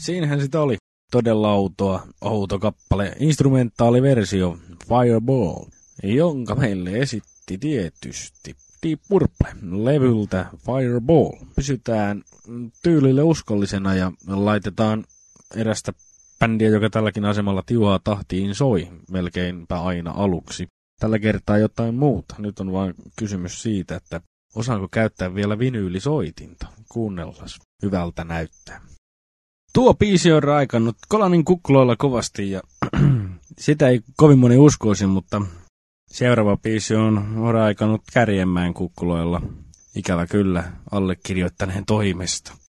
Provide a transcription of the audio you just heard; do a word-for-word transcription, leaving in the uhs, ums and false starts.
siinähän sitä oli todella outoa, outo kappale, instrumentaaliversio Fireball, jonka meille esitti tietysti Deep Purple-levyltä Fireball. Pysytään tyylille uskollisena ja laitetaan erästä bändiä, joka tälläkin asemalla tiuhaa tahtiin soi melkeinpä aina aluksi. Tällä kertaa jotain muuta. Nyt on vain kysymys siitä, että osaanko käyttää vielä vinyylisoitinta. Kuunnellas, hyvältä näyttää. Tuo biisi on raikannut Kolanin kukkuloilla kovasti ja sitä ei kovin moni uskoisi, mutta seuraava biisi on raikannut Kärjänmäen kukkuloilla. Ikävä kyllä allekirjoittaneen toimesta.